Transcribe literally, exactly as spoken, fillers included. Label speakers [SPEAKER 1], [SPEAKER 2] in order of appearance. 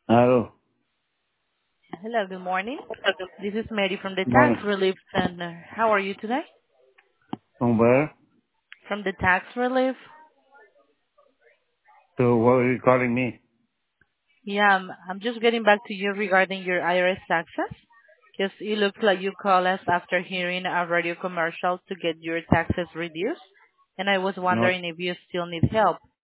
[SPEAKER 1] Hello.
[SPEAKER 2] Hello, good morning. This is Mary from the Tax
[SPEAKER 1] Morning.
[SPEAKER 2] Relief Center. How are you today?
[SPEAKER 1] From where?
[SPEAKER 2] From the Tax Relief?
[SPEAKER 1] To what are you calling me?
[SPEAKER 2] Yeah, I'm, I'm just getting back to you regarding your I R S taxes. Because it looks like you called us after hearing a radio commercial to get your taxes reduced. And I was
[SPEAKER 1] No,
[SPEAKER 2] wondering if you still need help.